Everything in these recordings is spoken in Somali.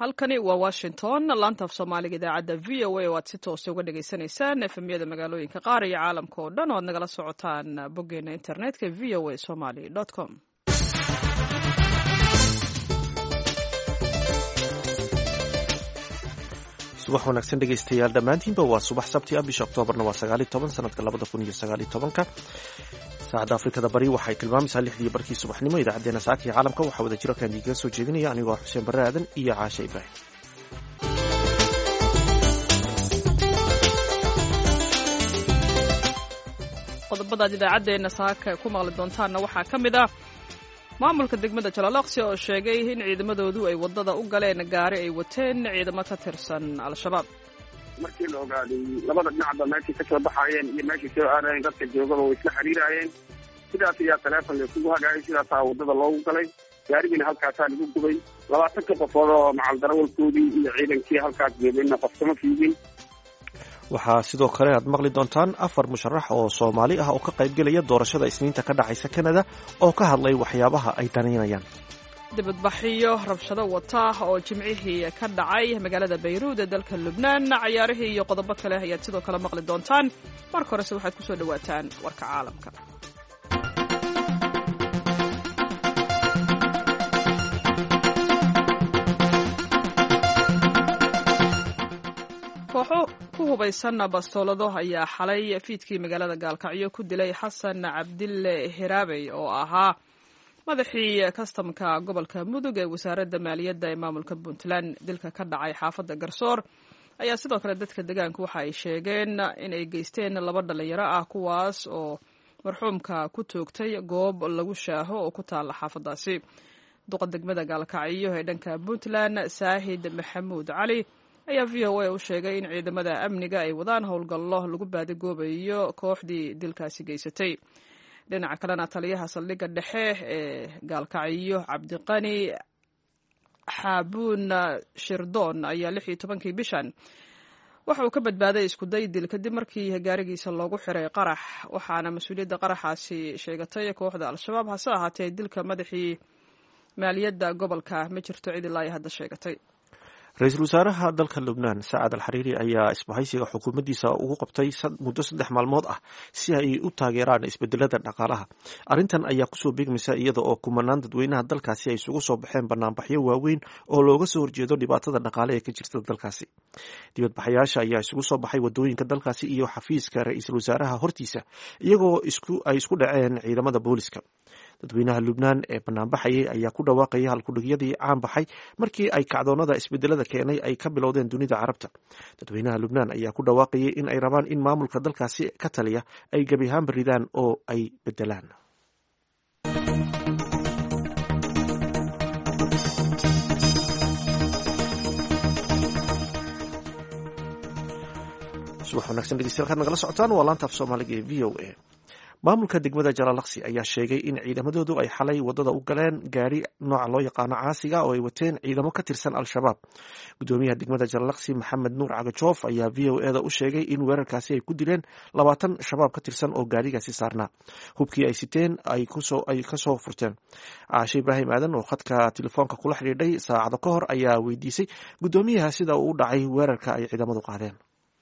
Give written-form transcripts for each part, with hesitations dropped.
halkani waa washington laanta af soomaaliga idaacadda v o a oo aad si toosa uga dhagaysanaysaan efemyada magaalooyinka qaar iyo caalamka oo dhan oo aad nagala socotaan boggeena internetka v o a somaly com. subax wanaagsan dhegaystayaal dhammaantiinba waa subax sabti ah bisha oktoobarna waa 19 sanadka 2019 saacadda afrikada bari waxay tilmaamaysaa 6 barkii subaxnimo. idaacadeena saakii caalamka waxaa wada jiro kaan idiga soo jeedinaya anigoo xuseen barre aadan iyo caashe ibraahim. qodobadaad idaacadeena saaka ku maqli doontaanna waxaa ka mid ah maamulka degmada Jalalaqsi oo sheegay in ciidamadoodu ay wadada u galeen gaari ay wateen ciidamo ka tirsan al-shabaab. markii la ogaaday labada dhinacba meeshii ka soo baxayeen iyo meeshii soo aadayeen dadka joogaba way isla xiriirayeen. sidaas ayaa teleefon la isugu hagaayay, sidaasaa wadada loogu galay. gaarigiina halkaasaa lagu gubay. 20 qofood oo macal darawalkoodii iyo ciidankii halkaas joogayna qof kama fiigin. waxaa sidoo kale aad maqli doontaan 4 musharax oo Soomaali ah oo ka qaybgelaya doorashada Isniinta ka dhacaysa Canada oo ka hadlay waxyaabaha ay daneynayaan. dibadbaxyo rabshado wata oo jimcihii ka dhacay magaalada Beirut ee dalka Lubnaan. ciyaarihii iyo qodobo kale ayaad sidoo kale maqli doontaan. marka horese waxaad ku soo dhawaataan warka caalamka. kooxo ku hubaysan bastoolado ayaa xalay fiidkii magaalada Gaalkacyo ku dilay Xasan Cabdille Hiraabey oo ahaa madaxii kastamka gobolka Mudug ee wasaaradda maaliyadda ee maamulka Puntland. dilka ka dhacay xaafadda Garsoor ayaa sidoo kale dadka deegaanka waxa ay sheegeen in ay geysteen 2 dhalinyaro ah kuwaas oo marxuumka ku toogtay goob lagu shaaho oo ku taala xaafadaasi. duqa degmada Gaalkacyo ee dhanka Puntland Saahid Maxamuud Cali ayaa VOA u sheegay in ciidamada amniga ay wadaan howlgallo lagu baadigoobayo kooxdii dilkaasi geysatay. dhinaca kalena taliyaha saldhigga dhexe ee Gaalkacyo Cabdiqani Xaabuun Shirdoon ayaa 16 bishan waxa uu ka badbaaday isku day dil kadib markii gaarigiisa loogu xiray qarax, waxaana mas'uuliyadda qaraxaasi sheegatay kooxda al-shabaab. hase ahaatee dilka madaxii maaliyadda gobolka ma jirto cid ilaa hadda sheegatay. ra-iisul wasaaraha dalka Lubnaan Saacad al-Xariiri ayaa isbahaysiga xukuumaddiisa ugu qabtay muddo 3 maalmood ah si ay u taageeraan isbedelada dhaqaalaha. arrintan ayaa kusoo beegmaysa iyada oo kumanaan dadweynaha dalkaasi ay isugu soo baxeen banaanbaxyo waaweyn oo looga soo horjeedo dhibaatada dhaqaale ee ka jirta dalkaasi. dibadbaxayaasha ayaa isugu soo baxay wadooyinka dalkaasi iyo xafiiska ra-iisul wasaaraha hortiisa iyagoo ay isku dhaceen ciidamada booliska. dadweynaha Lubnaan ee banaanbaxayay ayaa ku dhawaaqaya halkudhigyadii caan baxay markii ay kacdoonada isbedelada keenay ay ka bilowdeen dunida carabta. dadweynaha Lubnaan ayaa ku dhawaaqayay in ay rabaan in maamulka dalkaasi ka taliya ay gebi ahaanba ridaan oo ay bedelaan. subax wanaagsan dhegeystayaal kaad nagala socotaan waa laanta af soomaaliga ee v o a. maamulka degmada Jalalaqsi ayaa sheegay in ciidamadoodu ay xalay wadada u galeen gaari nooca loo yaqaano caasiga oo ay wateen ciidamo ka tirsan al-shabaab. gudoomiyaha degmada Jalalaqsi Maxamed Nuur Cagajoof ayaa VOA-da u sheegay in weerarkaasi ay ku dileen 20 shabaab ka tirsan oo gaarigaasi saarnaa. hubkii ay siteen ay ka soo furteen. Caashe Ibraahim Aadan oo khadka telefoonka kula xidhiidhay saacado ka hor ayaa weydiisay gudoomiyaha sida uu u dhacay weerarka ay ciidamadu qaadeen.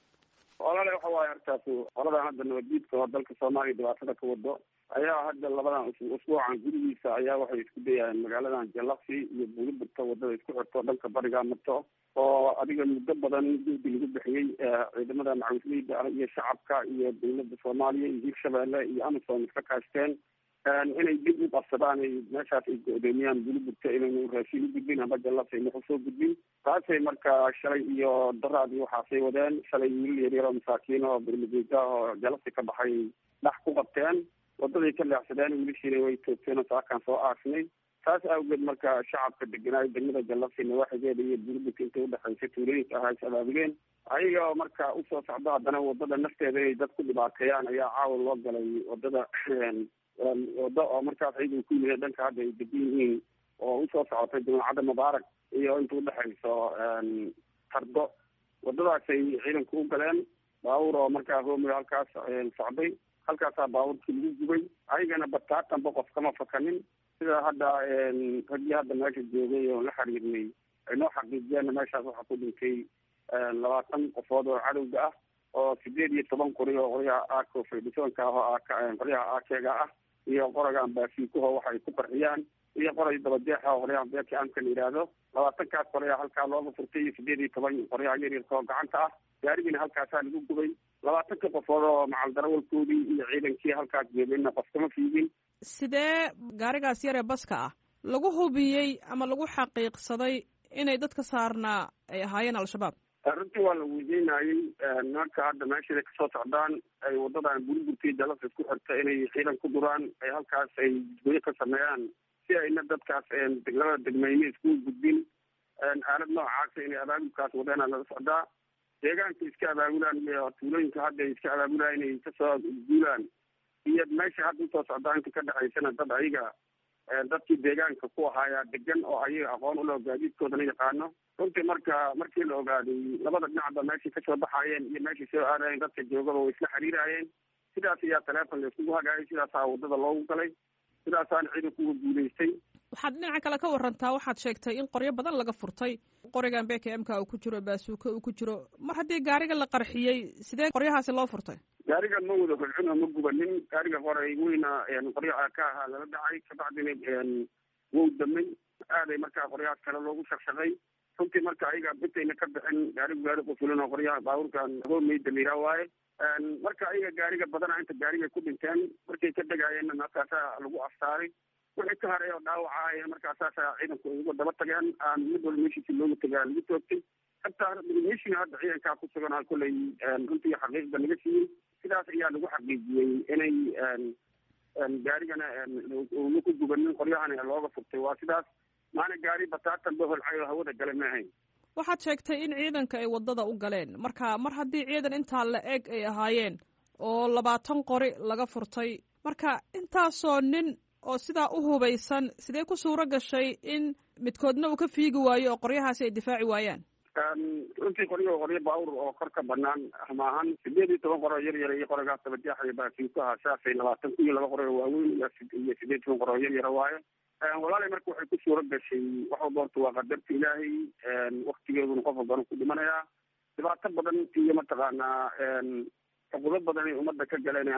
qoladan hadda nabaddiidka oo dalka Soomaaliya dhibaatada ka wado ayaa hadda labadan usbuucan gudihiisa ayaa waxay isku dayayaan magaaladan Jalalaqsi iyo Buurburta wadada isku xirto dhanka bariga marto oo adiga muddo badan juhdi lagu bixiyay ciidamada macawisleyda iyo shacabka iyo dowladda Soomaaliya iyo Hirshabeelle iyo Amisom iska kaashteen inay dib u qabsadaan meeshaas ay go'doomiyaan Buurburta inay raashin u gudbin ama Jalalaqsi inay soo gudbin. taasay marka shalay iyo daraadii waxaasay wadeen. shalay wiil yaryar oo masaakiin oo bermageeda oo Jalalaqsi ka baxay dhax ku qabteen, wadaday ka leexsadeen, wiilashiina way toogteen oo saakaan soo aarsnay. taas awgeed marka shacabka deganaayo degmada Jalalaqsi nawaaxigeeda iyo Buurburta inta u dhexaysay tuulooyinka ahaa is abaabugeen. ayaga marka usoo socdo haddana wadada nafteeda inay dad ku dhibaateeyaan ayaa caawa loo galay wadada wada oo markaas ciidan ku yimid dhanka hadda ay degan yihiin oo usoo socotay jamacadda Mubaarak iyo inta u dhexayso Tardo. wadadaasay ciidanku u galeen baabuur oo markaa hoomiga halkaas socday. halkaasaa baabuurkii lagu gubay. ayagana bataatanba qof kama fakanin. sida hadda raggii hadda meesha joogay oo la xiriirnay aynoo xaqiijiyeenna meeshaas waxaa ku dhintay 20 qofood oo cadowga ah oo 18 qori oo qoryaha aako fedhisoonka ah oo qoryaha aakeega ah iyo qoragan baasiikuho waxay ku qarxiyaan iyo qoray dabadeexa oo qoryaha beerka amka la yidhaahdo 20kaas qoryaha halkaa looga furtay iyo 18 qoryaha yaryarka oo gacanta ah gaarigina halkaasaa lagu gubay 20 qofood oo macal darawalkoodii iyo ciidankii halkaas joogayna qof kama fiigin. sidee gaarigaas yar ee baska ah lagu hubiyey ama lagu xaqiiqsaday inay dadka saarnaa ay ahaayeen al-shabaab? runtii waa la weydiinayey marka hadda meeshaday kasoo socdaan ay wadadan burburtii dalasa isku xirta inay ciidan ku duraan ay halkaas ay jidgooyo ka sameeyaan si ayna dadkaas labada degmeyne isku gudbin aalad noocaasa inay abaabulkaas wadeena laga socdaa deegaanka iska abaabulaan iyo tuulooyinka hadda ay iska abaabulaan inay kasoo guulaan iyo meesha hadda usoo socdaa inta ka dhexaysana dad ayaga dadkii deegaanka ku ahaayaa degan oo ayaga aqoon uloo gaadiidkoodana yaqaano. runtii markii la ogaaday labada dhinacba meeshay kasoo baxaayeen iyo meeshay soo aadayeen dadka joogaba way isla xiriiraayeen. sidaas ayaa teleefon la iskugu hagaayay, sidaasaa wadada loogu galay, sidaasaana ciidanku uga guulaystay. waxaad dhinaca kale ka warantaa, waxaad sheegtay in qoryo badan laga furtay, qorigan BKM-ka uu ku jiro, baasuuka uu ku jiro. mar haddii gaariga la qarxiyey sidee qoryahaasi loo furtay? gaariga ma wada holcin oo ma gubanin. gaariga qoray weyna qoryaha ka ahaa lala dhacay, kabacdina wou damay. aaday markaa qoryahaas kale loogu shaqshaqay. runtii marka ayaga bitayna ka bixin gaarigu gaari qufulan oo qoryaha baabuurkan agoomayda la yidhaha waaye. marka ayaga gaariga badana inta gaariga ku dhinteen markay ka degayeenna markaasaa lagu aftaaray. wixii ka haray oo dhaawacaaya markaasaasa ciidanku uga daba tageen. mid walba meeshiisi looga tagaa lagu toogtay. hataa meeshiina hadda ciidankaa ku sugan kolley runtii xaqiiqda naga siiyey. sidaas ayaa lagu xaqiijiyey inay gaarigana una ku gubanin qoryahana looga furtay. waa sidaas, maana gaari bataatan baholcay oo hawada gale ma ahayn. waxaad sheegtay in ciidanka ay wadada u galeen. marka mar haddii ciidan intaa la eg ay ahaayeen oo 20 qori laga furtay, marka intaasoo nin oo sidaa u hubaysan sidee ku suuro gashay in midkoodna uu ka fiigi waayo oo qoryahaasi ay difaaci waayaan? runtii qoryo baawur oo kor ka banaan maahan. 18 qoro yar yar iyo qorigaas dabadeexaya baasiinkaha saasay 20 iyo 2 qoro waaweyn iyo 18 qoro yar yar waaye. walaalay marka waxay ku suuro gashay waxa doorta waa qadarta ilaahay. waktigeeduna qof walbana ku dhimanayaa. dhibaato badan iyo mataqaanaa xuquuqo badan ay ummadda ka galeen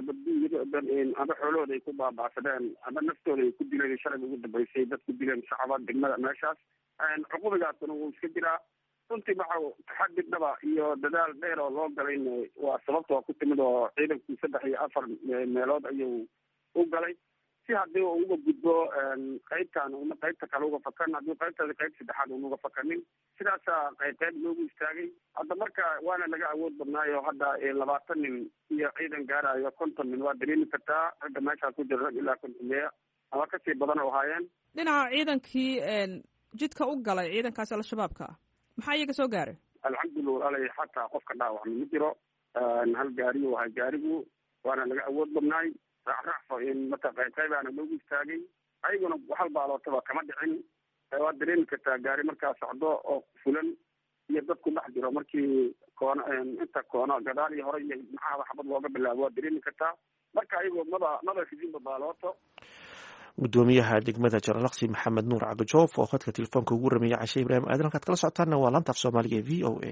aba xoolahooda ay ku baaba'sadeen aba naftooda ay ku dileen. shalay ugu dambeysay dad ku dileen shacaba degmada meeshaas. cuqubigaasuna wuu iska jiraa. runtii waxa taxadi dhaba iyo dadaal dheer oo loo galayna waa sababta waa ku timid oo ciidankii 3 iyo 4 meelood ayuu u galay si haddii uu uga gudbo qaybtan una qaybta kale uga fakan. haddii qaybtaasi qayb saddexaad una uga fakanin, sidaasaa qayb loogu istaagay. hadda marka waana laga awood badnaayo hadda 20 nin iyo ciidan gaarayo 50 nin waa dareemi kartaa. ragga meeshaa ku jira rag ilaa 50 ama kasii badan oo ahaayeen. dhinaca ciidankii jidka u galay ciidankaasi al-shabaabka maxaa iyaga soo gaaray? alxamdulillah walaalay xataa qofka dhaawacma ma jiro. hal gaari u ahay gaarigu, waana laga awood badnaay. raacraacfo marka qaybaana loogu istaagay. ayaguna hal baalootaba kama dhicin. waad dareemi kartaa gaari markaa socdo oo fulan iyo dadku dhex jiro markii koono inta koono gadaal iyo hore iyo maxaaba xabad looga bilaabo waad dareemi kartaa. marka ayagu maba fidinba baalooto. gudoomiyaha degmada Jalalaqsi Maxamed Nuur Cabdijoof oo khadka telefoonka ugu ramiyay Cashe Ibraahim Aadan. halkaad kala socotaana waa laanta af Soomaaliga ee VOA.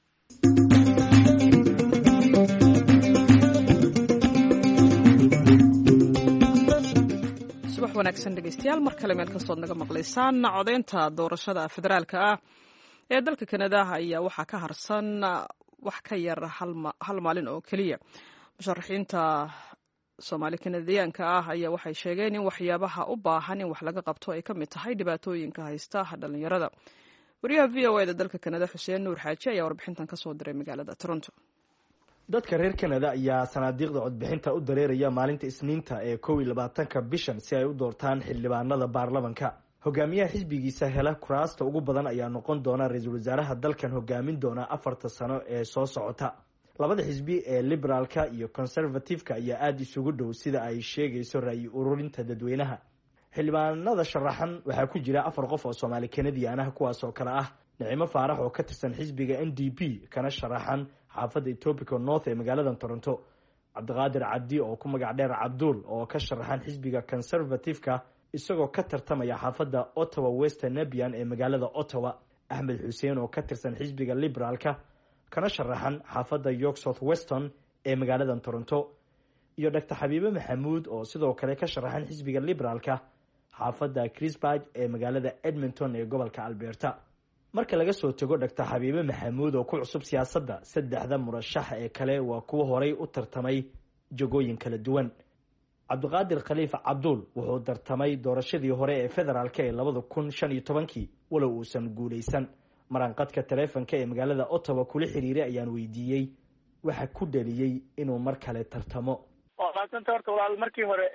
subax wanaagsan dhegeystayaal, mar kale meel kastood naga maqlaysaan. codeynta doorashada federaalka ah ee dalka Kanada ayaa waxaa ka harsan wax ka yar hal maalin oo keliya. musharaxiinta Soomaali Kanadiyaanka ah ayaa waxay sheegeen in waxyaabaha u baahan in wax laga qabto ay ka mid tahay dhibaatooyinka haysta dhalinyarada. wariyaha VOA da dalka Kanada Xuseen Nuur Xaaji ayaa warbixintan ka soo diray magaalada Toronto. dadka reer Kanada ayaa sanaadiiqda codbixinta u dareeraya maalinta Isniinta ee 21 bishan si ay u doortaan xildhibaanada baarlamaanka. hogaamiyaha xisbigiisa hela kuraasta ugu badan ayaa noqon doona ra'iisul wasaaraha dalkan hogaamin doona 4 sano ee soo socota. labada xisbi ee liberaalka iyo conservative-ka ayaa aad isugu dhow sida ay sheegayso ra'yi ururinta dadweynaha. xildhibaanada sharaxan waxaa ku jira 4 qof oo Soomaali Kanadiyan ah, kuwaas oo kala ah Nicimo Faarax oo ka tirsan xisbiga NDP kana sharaxan xaafadda Etobicoke North ee magaalada Toronto, Cabdiqaadir Cabdi oo ku magac dheer Cabdul oo ka sharaxan xisbiga conservative-ka isagoo ka tartamaya xaafadda Ottawa Western Nebian ee magaalada Ottawa, axmed xuseen oo ka tirsan xisbiga liberaalka kana sharaxan xaafadda york south weston ee magaalada toronto iyo dr xabiibe maxamuud oo sidoo kale ka sharaxan xisbiga liberaalka xaafadda crisburg ee magaalada edmonton ee gobolka alberta marka laga soo tago dr xabiibe maxamuud oo ku cusub siyaasadda saddexda murashax ee kale waa kuwo horay u tartamay jagooyin kala duwan cabdiqaadir khaliif cabduul wuxuu tartamay doorashadii hore ee federaalk ee 2015 walow uusan guulaysan maranqadka taleefanka ee magaalada ottawa kula xiriiray ayaan weydiiyey waxa ku dhaliyey inuu mar kale tartamo. waa maasanta horta walaal markii hore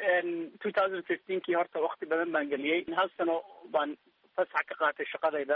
2015kii horta waqti badan baan geliyey hal sano baan fasax ka qaatay shaqadayda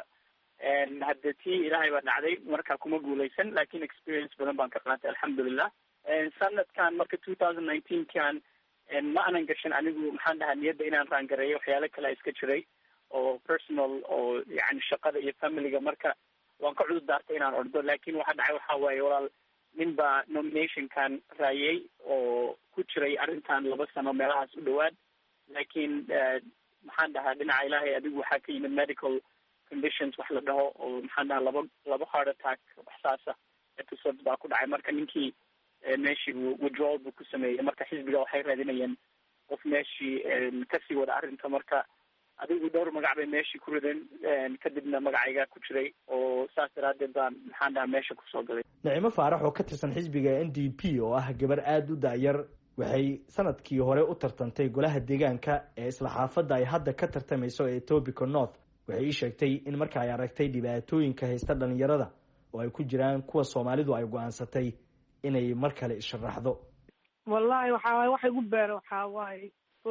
hadda tii ilaahay baa dhacday markaa kuma guulaysan laakiin experience badan baan ka qaatay alxamdulilah. sanadkan marka 2019kan ma aanan gashan anigu maxaan dhahaa niyadda inaan raangareeyo waxyaalo kale iska jiray oo personal oo yani shaqada iyo familiga marka waan ka cudur daartay inaan ordo laakiin waxa dhacay waxa waaye walaal nin baa nominationkan raayay oo ku jiray arrintan 2 sano meelahaas u dhawaad laakiin maxaan dhahaa dhinaca ilaahay adigu waxaa ka yimid medical conditions wax la dhaho oo maxaan dhahaa laba heart attack waxsaasa episodes baa ku dhacay marka ninkii meeshii withdrawal buu ku sameeyey marka xisbiga waxay raadinayeen qof meeshii kasii wada arrinta marka adigu dhowr magac bay meeshii ku rideen kadibna magacayga ku jiray oo saas daraadeed baan maxaan dhahaa meesha kusoo galay. nicimo faarax oo ka tirsan xisbiga NDP oo ah gabar aada u da'yar waxay sanadkii hore u tartantay golaha deegaanka ee isla xaafadda ay hadda ka tartamayso ee Etobicoke North waxay ii sheegtay in marka ay aragtay dhibaatooyinka haysta dhalinyarada oo ay ku jiraan kuwa Soomaalidu ay go'aansatay inay mar kale sharaxdo. wallahi waxay ugu beero waxa waaye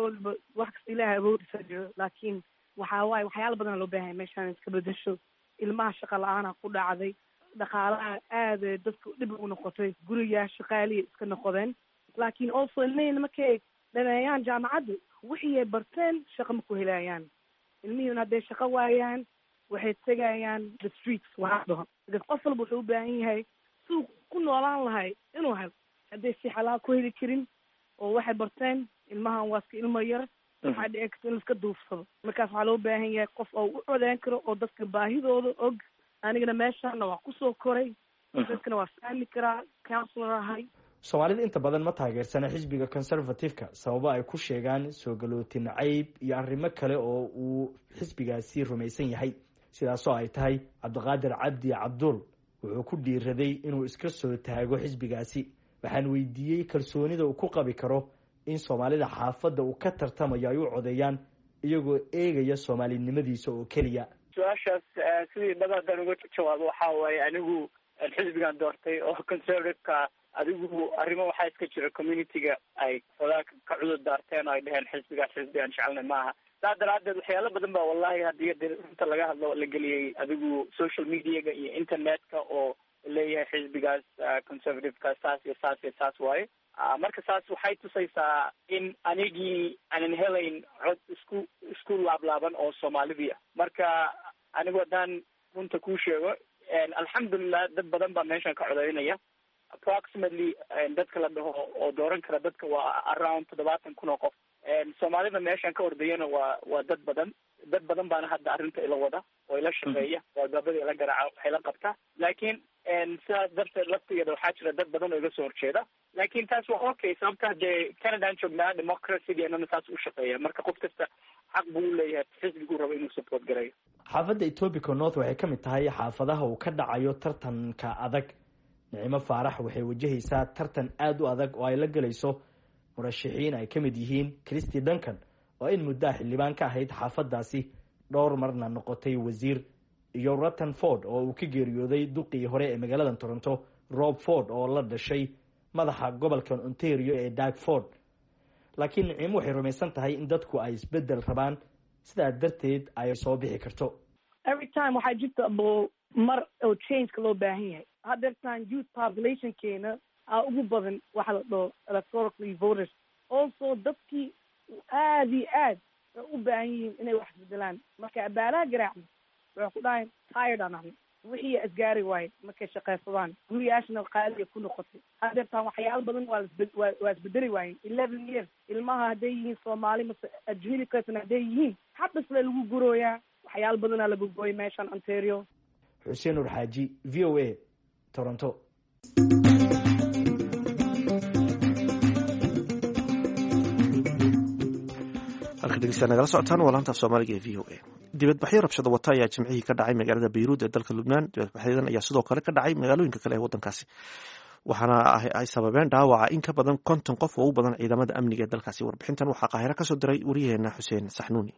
wax kasta ilaahay awoodiisa jiro laakiin waxa waaye waxyaalo badan loo baahan meeshaan iska bedesho ilmaha shaqo la-aan ku dhacday dhaqaalaha aada dadka dhib u noqotay guriga shaqaaliya iska noqdeen laakiin also ilmihina markay dhameeyaan jaamacadda wixii ay barteen shaqo ma ku helayaan ilmihina hadday shaqo waayaan waxay tegayaan the streets waxaa dhaho qof walba wuxuu u baahan yahay suuq ku noolaan lahay inuu helo hadday si xalaal ku heli karin oo waxay barteen ilmahan waa iska ilmo yar waxaa dhici karta in laiska duufsado markaas waxaa loo baahan yahay qof oo u codeyn karo oo dadka baahidooda og anigana meeshana waa kusoo koray dadkana waa fahmi karaa counselor ahay. soomaalida inta badan ma taageersana xisbiga conservative-ka sababo ay ku sheegaan soo galootin cayb iyo arrimo kale oo uu xisbigaasi rumaysan yahay sidaasoo ay tahay cabdiqaadir cabdi cabduul wuxuu ku dhiiraday inuu iska soo taago xisbigaasi waxaan weydiiyey kalsoonida uu ku qabi karo in soomaalida xaafadda uu ka tartamayo ay u codeeyaan iyagoo eegaya soomaalinimadiisa oo keliya. su-aashaas sidii dhaba haddaan uga jawaabo waxaa waaye anigu xisbigan doortay oo conservative-ka adigu arrimo waxaa iska jira community-ga ay xogaa ka cudur daarteen oo ay dheheen xisbigaan jecelnay maaha saa daraadeed waxyaalo badan baa wallahi haddii runta laga hadlo la geliyey adigu social media-ga iyo internet-ka oo leeyahay xisbigaas conservative-ka saas iyo saas iyo saas waaye marka saas waxay tusaysaa in anigii aanan helayn cod isku laablaaban oo soomaalidii ah marka anigu haddaan runta kuu sheego alxamdulilah dad badan baa meeshan ka codeynaya approximately dadka la dhaho oo dooran kara dadka waa around 70,000 oo qof soomaalida meeshan ka ordayana waa dad badan baana hadda arrinta ila wada oo ila shaqeeya oo albaabada ila garaaca waxay la qabtaa laakiin sidaas darteed laftigeeda waxaa jira dad badan oo iga soo horjeeda laakiin taas waa okay sababta haddee canadaan joognaa democracy-geennana saas u shaqeeya marka qof kasta xaq buu u leeyahay xisbiguu rabo inuu support gareeyo. xaafadda Etobicoke North waxay ka mid tahay xaafadaha uu ka dhacayo tartanka adag. nicimo faarax waxay wajahaysaa tartan aada u adag oo ay la gelayso murashaxiin ay ka mid yihiin Christy Duncan oo in muddo xildhibaan ka ahayd xaafaddaasi dhowr marna noqotay wasiir iyo Ruttan Ford oo uu ka geeriyooday duqii hore ee magaalada Toronto Rob Ford oo la dhashay madaxa gobolka Ontario ee Doug Ford laakiin nicimo waxay rumaysan tahay in dadku ay isbedel rabaan sidaa darteed ay soo bixi karto. every time waxaa jirta mar oo change-ka loo baahan yahay haddeertaan youth population-keena ugu badan waxa la dhaho electorally voters also dadkii aada iyo aad u baahan yihiin inay wax isbedelaan marka abaalaha garaacna waxay ku dhahayn tired aan ahnay wixii asgaari waaye markay shaqaysadaan guriyaashana qaaliya ku noqotay haddeertaan waxyaalo badan waa isbedeli waayeen 11 years ilmaha hadday yihiin soomaali mase ajmili kasan hadday yihiin xabasle lagu gurooyaa waxyaalo badanaa lagu gooyay meeshaan Ontario. xuseen nur xaaji v o a toronto. nagala socotaan waa laanta af soomaaliga ee v o a. dibadbaxyo rabshado wata ayaa jimcihii ka dhacay magaalada bayruud ee dalka lubnaan. dibadbaxyadan ayaa sidoo kale ka dhacay magaalooyinka kale ee wadankaasi, waxaana ay sababeen dhaawaca in ka badan 50 qof oo u badan ciidamada amniga ee dalkaasi. warbixintan waxaa qaahiro kasoo diray wariyaheena xuseen saxnuuni.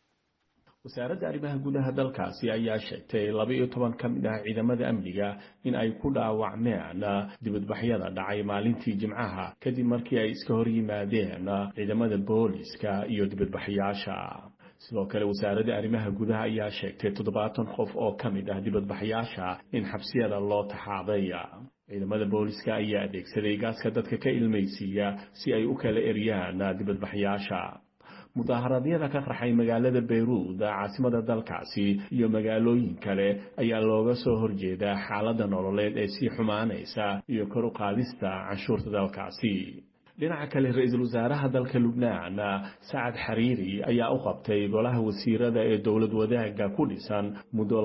wasaaradda arrimaha gudaha dalkaasi ayaa sheegtay 12 ka mid ah ciidamada amniga in ay ku dhaawacmeen dibadbaxyada dhacay maalintii Jimcaha kadib markii ay iska hor yimaadeen ciidamada booliska iyo dibadbaxyaasha. sidoo kale wasaaradda arrimaha gudaha ayaa sheegtay 70 qof oo ka mid ah dibadbaxyaasha in xabsiyada loo taxaaday. ciidamada booliska ayaa adeegsaday gaaska dadka ka ilmaysiiya si ay u kala eriyaan dibadbaxyaasha. mudaaharaadyada ka qarxay magaalada Beirut caasimada dalkaasi iyo magaalooyin kale ayaa looga soo horjeedaa xaaladda nololeed ee sii xumaanaysa iyo kor u qaadista canshuurta dalkaasi. dhinaca kale ra'iisul wasaaraha dalka Lubnaan Saad Xariiri ayaa u qabtay golaha wasiirada ee dowlad wadaaga ku dhisan muddo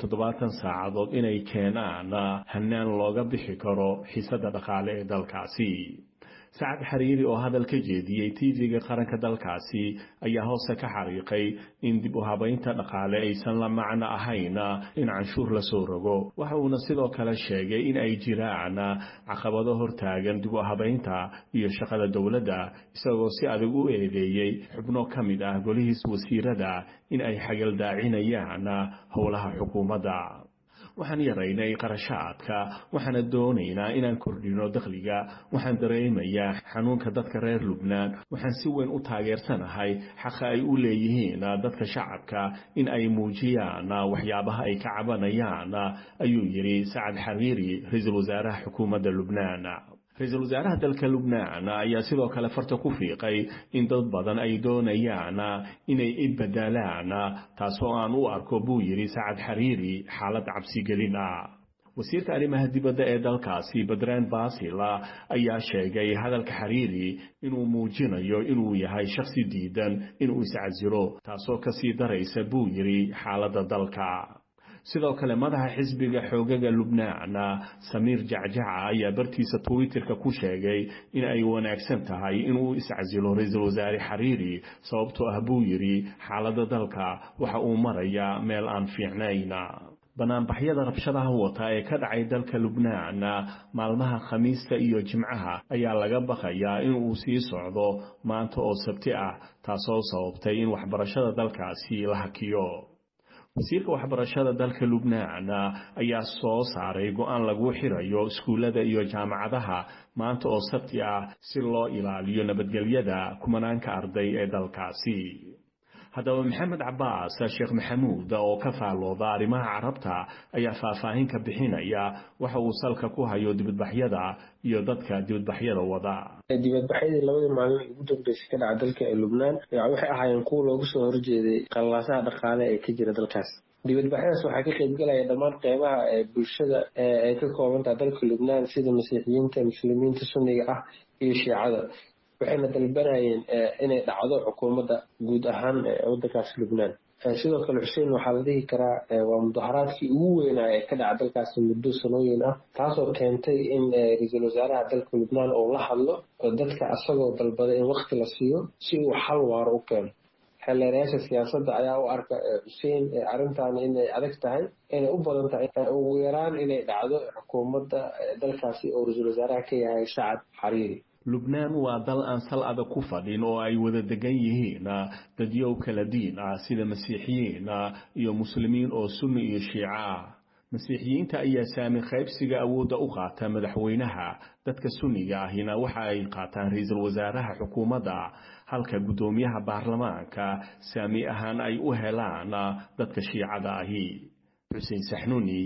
72 saacadood inay keenaan hannaan looga bixi karo xiisada dhaqaale ee dalkaasi. Saad Xariiri oo hadal ka jeediyay TV-ga qaranka dalkaasi ayaa hoose ka xariiqay in dib u habaynta dhaqaale aysan la macno ahayn in canshuur la soo rogo. waxa uuna sidoo kale sheegay in ay jiraan caqabado hortaagan dib u habaynta iyo shaqada dowladda, isagoo si adag u eedeeyay xubno ka mid ah golihiisa wasiirada in ay xagaldaacinayaan howlaha xukuumadda. waxaan yaraynay qarashaadka, waxaan doonaynaa inaan kordhino dakhliga, waxaan dareemayaa xanuunka dadka reer Lubnaan, waxaan si weyn u taageersanahay xaqa ay u leeyihiin dadka shacabka in ay muujiyaan waxyaabaha ay ka cabanayaan, ayuu yiri Saad Xariiri, ra'iisul wasaaraha xukuumadda Lubnaan. ra'iisul wasaaraha dalka Lubnaan ayaa sidoo kale farta ku fiiqay in dad badan ay doonayaan inay isbedelaan, taasoo aan u arko buu yiri Saad Xariiri xaalad cabsi gelin ah. wasiirka arrimaha dibadda ee dalkaasi Badran Basil ayaa sheegay hadalka Xariiri inuu muujinayo inuu yahay shakhsi diidan inuu iscasilo, taasoo ka sii daraysa buu yiri xaaladda dalka. sidoo kale madaxa xisbiga xoogaga Lubnaan Samir Jacjaca ayaa bartiisa Twitterka ku sheegay in ay wanaagsan tahay inuu iscasilo ra'iisul wasaare Xariiri sababtoo ah buu yiri xaaladda dalka waxa uu marayaa meel aan fiicnayn. banaanbaxyada rabshadaha wata ee ka dhacay dalka Lubnaan maalmaha Khamiista iyo Jimcaha ayaa laga baqayaa in uu sii socdo maanta oo Sabti ah, taasoo sababtay in waxbarashada dalkaasi la hakiyo. wasiirka waxbarashada dalka Lubnaan ayaa soo saaray go'aan lagu xirayo iskuulada iyo jaamacadaha maanta oo Sabti ah si loo ilaaliyo nabadgelyada kumanaanka arday ee dalkaasi. haddaba Maxamed Cabbaas Sheekh Maxamuud oo ka faalooda arrimaha carabta ayaa faahfaahin ka bixinaya waxa uu salka ku hayo dibadbaxyada iyo dadka dibadbaxyada wada. dibadbaxyadii labadii maalin ugu dambeysay ka dhacay dalka Lubnaan waxay ahaayeen kuwa loogu soo horjeeday qalaasaha dhaqaale ee ka jira dalkaas. dibadbaxyadaas waxaa ka qayb galaya dhammaan qeybaha bulshada ee ka kooban tahay dalka Lubnaan sida Masiixiyiinta, Muslimiinta Sunniga ah iyo Shiicada. waxayna dalbanayeen inay dhacdo xukuumadda guud ahaan waddankaas Lubnaan. sidoo kale Xuseen waxaa la dhihi karaa waa mudaharaadkii ugu weynaa ee ka dhaca dalkaasi muddo sanooyin ah, taasoo keentay in ra'iisul wasaaraha dalka Lubnaan uu la hadlo dadka asagoo dalbaday in waqti la siiyo si uu xal waaro u keeno. xeelarayaasha siyaasadda ayaa u arka Xuseen arrintan inay adag tahay, inay u badan tahay ugu yaraan inay dhacdo xukuumadda dalkaasi oo ra'iisul wasaaraha ka yahay Saad Xariiri. Lubnaan waa dal aan sal adag ku fadhin oo ay wada degan yihiin dadyow kala diin ah sida Masiixiyiin iyo Muslimiin oo Sunni iyo Shiica ah. Masiixiyiinta ayaa saami qaybsiga awoodda u qaata madaxweynaha, dadka Sunniga ahina waxa ay qaataan ra'iisul wasaaraha xukuumadda, halka gudoomiyaha baarlamaanka saami ahaan ay u helaan dadka Shiicada ahi. Xuseen Saxnuuni,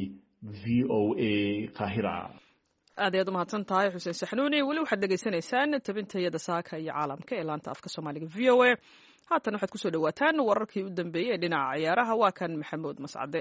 VOA, Qaahira. aad ayaad u mahadsan tahay xuseen saxnuuni. weli waxaad dhegaysanaysaan tabintayada saaka iyo caalamka ee laanta afka soomaaliga v o a. haatan waxaad kusoo dhawaataan wararkii u dambeeyey ee dhinaca ciyaaraha. waa kan maxamuud mascade.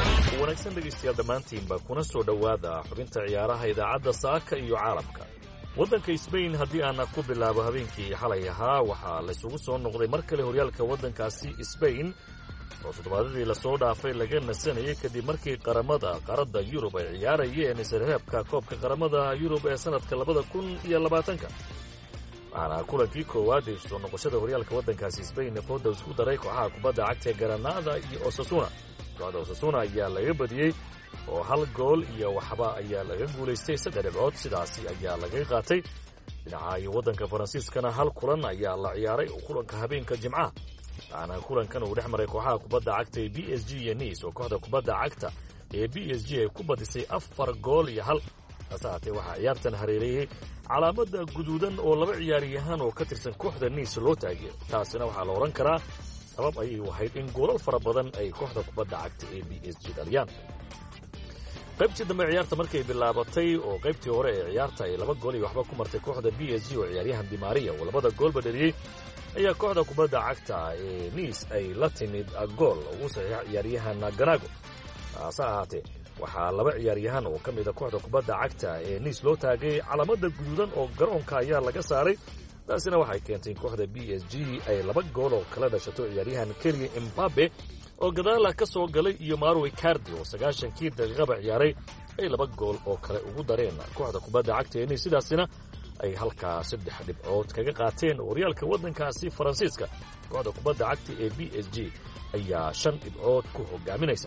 wanaagsan dhegeystayaal dhammaantiinba kuna soo dhowaada xubinta ciyaaraha idaacadda saaka iyo caalamka. waddanka Spain haddii aan ku bilaabo habeenkii xalay ahaa waxaa la isugu soo noqday mar kale horyaalka waddankaasi Spain oo toddobaadadii la soo dhaafay laga nasanayay kadib markii qaaradda Yurub ay ciyaarayeen isreebka koobka qaramada Yurub ee sanadka 2020 waxaana kulankii koowaad ee soo noqoshada horyaalka waddankaasi Spain fooda isku daray kooxaha kubadda cagta Granada iyo Osasuna. kooxda Osasuna ayaa laga badiyey oo 1 gool iyo waxba ayaa laga guulaystay 3 dhibcood sidaasi ayaa laga qaatay. dhinaca waddanka Faransiiskana 1 kulan ayaa la ciyaaray oo kulanka habeenka Jimcaha waxaana kulankan uu dhex maray kooxaha kubadda cagta ee PSG iyo Nice oo kooxda kubadda cagta ee PSG ay ku badisay 4 gool iyo 1 hasaatee waxaa ciyaartan hareereeyay calaamada guduudan oo 2 ciyaaryahan oo ka tirsan kooxda Nice loo taagay. taasina waxaa la oran karaa sabab ayay wahayd in goolal fara badan ay kooxda kubadda cagta ee PSG dhaliyaan. qaybtii dambe ciyaarta markay bilaabatay oo qaybtii hore ee ciyaarta ay 2 gool iyo waxba ku martay kooxda PSG oo ciyaaryahan Di Maria oo 2 gool badaliyay ayaa kooxda kubadda cagta ee Nice ay la timid gool ugu saxiix ciyaaryahan Ganago. taasi ahaatee waxaa 2 ciyaaryahan oo ka mid ah kooxda kubadda cagta ee Nice loo taagay calaamada guduudan oo garoonka ayaa laga saaray. taasina waxay keentay kooxda PSG ay 2 gool oo kala dhashato ciyaaryahan Kylian Mbappe oo gadaal ka soo galay iyo Mauro Icardi oo 90kii daqiiqada ciyaaray ay 2 gool oo kale ugu dareen kooxda kubadda cagta ee Nice. sidaasina ay halkaa 3 dhibcood kaga qaateen horyaalka waddankaasi Faransiiska. kooxda kubadda cagta ee PSG ayaa 5 dhibcood ku hogaaminaysa.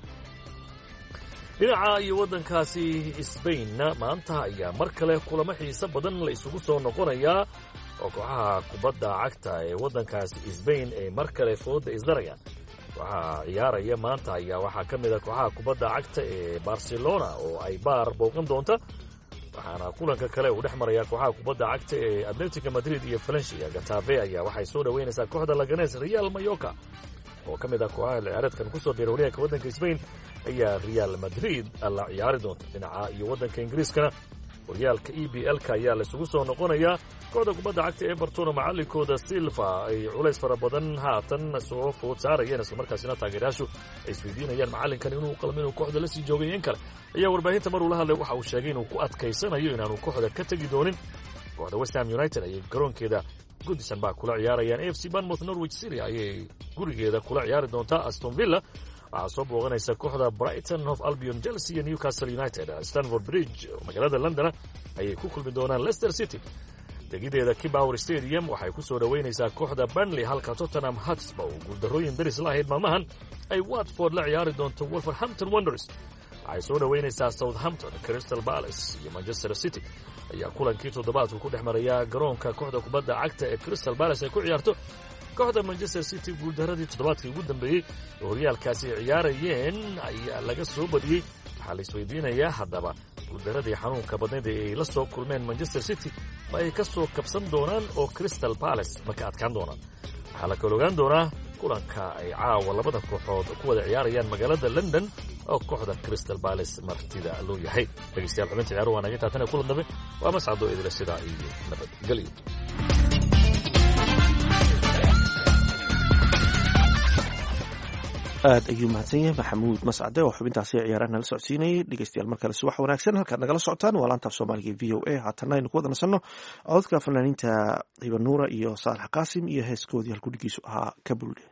dhinaca iyo waddankaasi Spainna maanta ayaa mar kale kulamo xiiso badan la isugu soo noqonayaa oo kooxaha kubadda cagta ee waddankaasi Spain ay mar kale fooda isdarayaan. waxaa ciyaaraya maanta ayaa waxaa ka mid ah kooxaha kubadda cagta ee Barcelona oo ay baar booqan doonta waxaana kulanka kale uu dhex maraya kooxaha kubadda cagta ee Atletico Madrid iyo Valencia. Getafe ayaa waxay soo dhaweynaysaa kooxda Leganes. Real Mallorca oo ka mid ah kooxaha ciyaareedkan ku soo biiray horyaalka waddanka Spain ayaa Real Madrid la ciyaari doonta. dhinaca iyo waddanka Ingiriiskana horyaalka EPL-ka ayaa la isugu soo noqonayaa kooxda kubadda cagta Everton macallinkooda Silva ay culays fara badan haatan soo food saarayeen isla markaasina taageerayaashu ay isweydiinayaan macallinkan inuu qalmo inuu kooxda la sii joogay in kale ayaa warbaahinta mar uu la hadlay waxa uu sheegay inuu ku adkaysanayo inaanu kooxda ka tagi doonin. kooxda West Ham United ayay garoonkeeda Goodison baa kula ciyaarayaan. AFC Bournemouth Norwich City ayay gurigeeda kula ciyaari doontaa. Aston Villa waxaa soo booqanaysa kooxda Brighton Hove Albion. Chelsea iyo Newcastle United Stamford Bridge oo magaalada London ayay ku kulmi doonaan. Leicester City degideeda Kibower Stadium waxay ku soo dhaweynaysaa kooxda Burnley halka Tottenham Hotspur oo guuldarrooyin daris la ahayd maalmahan ay Watford la ciyaari doonto. Wolverhampton Wanderers waxay soo dhaweynaysaa Southampton. Crystal Palace iyo Manchester City ayaa kulankii toddobaadku ku dhex maraya garoonka kooxda kubadda cagta ee Crystal Palace ay ku ciyaarto. kooxda Manchester City guuldaradii toddobaadkii ugu dambeeyey oo horyaalkaasi ciyaarayeen ayaa laga soo badiyey. waxaa la isweydiinayaa haddaba guuldaradii xanuunka badnayd ee ay la soo kulmeen Manchester City ma ay ka soo kabsan doonaan oo Crystal Palace ma ka adkaan doonaan. waxaa la kala ogaan doonaa kulanka ay caawa labada kooxood ku wada ciyaarayaan magaalada London oo kooxda Crystal Palace martida loo yahay. dhegeystayaal xubinta ciyaaruhu waa naga taatana kulan dambe waa mascado idila sidaa iyo nabadgelyo. aad ayuu mahadsan yahay maxamuud mascade oo xubintaasi ciyaaraha nala socodsiinayay. dhegeystayaal mar kale subax wanaagsan halkaad nagala socotaan waa laanta af soomaaliga v o a. haatanna aynu ku wada nasanno cododka fanaaniinta hibanuura iyo saalax qaasim iyo heeskoodii halkudhigiisu ahaa Kabulle.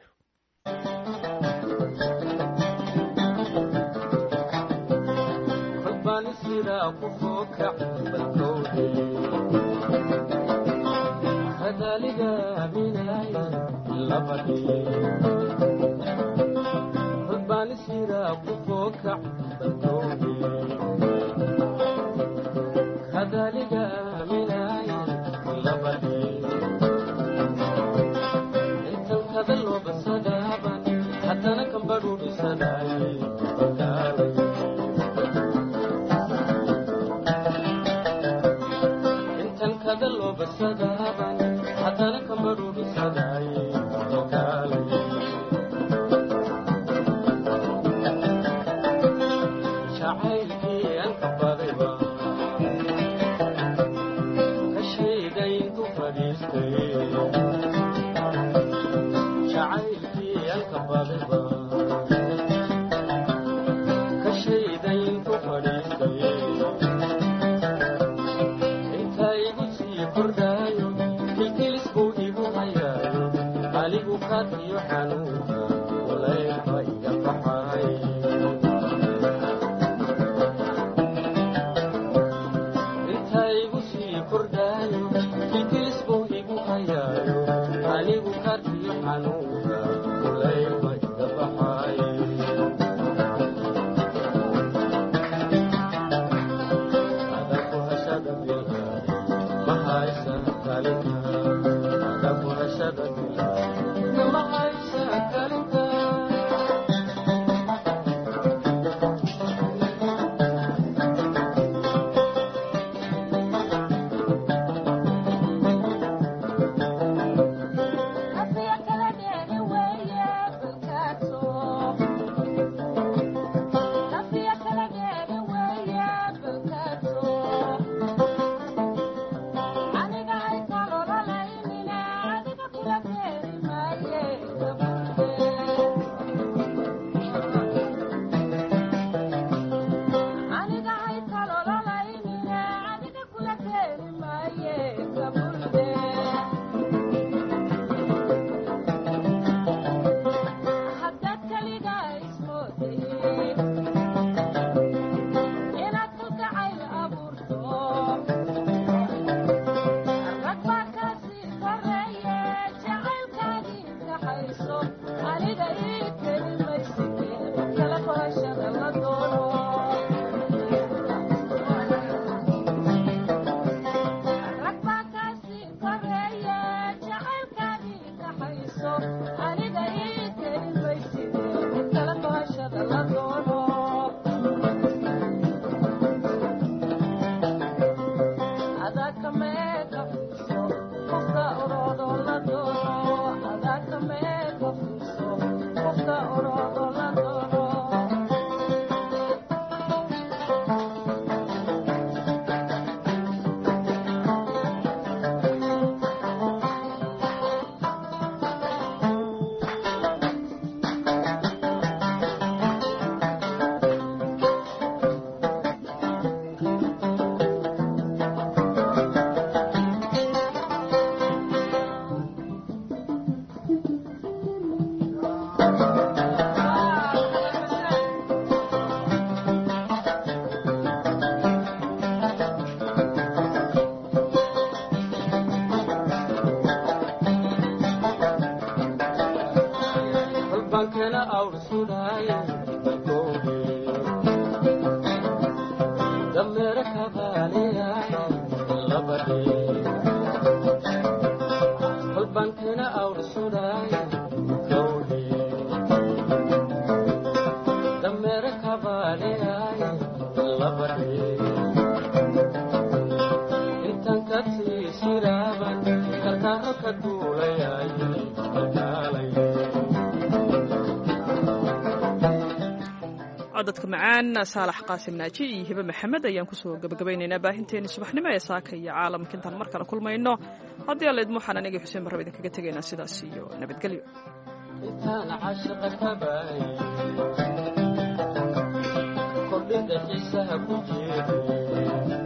Inta igu kaadiyo xanuunka walaylka iga baxay intaygu sii kordhaayo ikiisbu igu hayaayo anigu kaadiyo xanuunka walaylka iga baxay adaku hashada bilgaay mahaysa kalinka adaku hashada bilgaay mahaysa kalinka codadka macaan saalax qaasim naaji iyo hibe maxamed ayaan kusoo gabagabaynaynaa baahinteeni subaxnimo ee saaka iyo caalamka intaan mar kale kulmayno haddii alla idmo waxaan anigii xuseen barraba idinkaga tegaynaa sidaas iyo nabadgelyo intaan cashaqa ka baay kordhinda xiisaha ku jeeday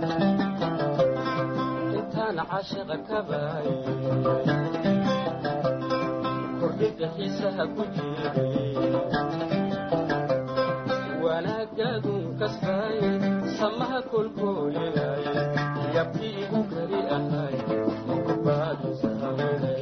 intaan cashaqa ka baay kordhinda xiisaha ku jeeday wanaagaadun kasbaay samaha kolkoolinay yabkii igu kari ahay mukubaadiisa haweenay